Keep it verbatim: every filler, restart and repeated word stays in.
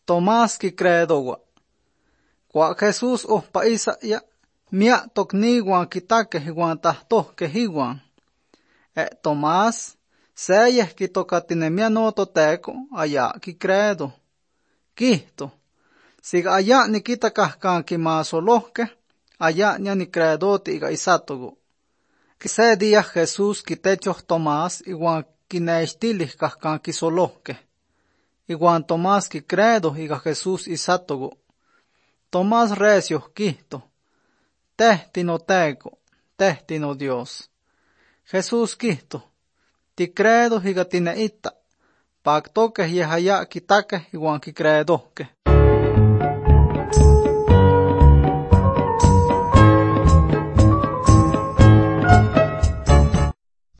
Tomás quicreedoua. Cua Jesús ohpa isaya, mia tocniuan quitaque iguan tahtohque iguan. E Tomás, seyeh quitocatinemiya no toteco, aya quicreedo. Quihto, siga aya niquitacahcanqui masolohque, aya nia nicreedoti iga isatogo. Se día Jesús quitechoh Tomás iguan quinextilih cahcanqui solohque. Iguan Tomás quicreedo iga Jesús isatogo. Tomás recio quihto, teh tinoteco, teh tino Dios. Jesús quihto, ticreedo iga tineita, pactoque yehaya quitaque iguan quicreedohque.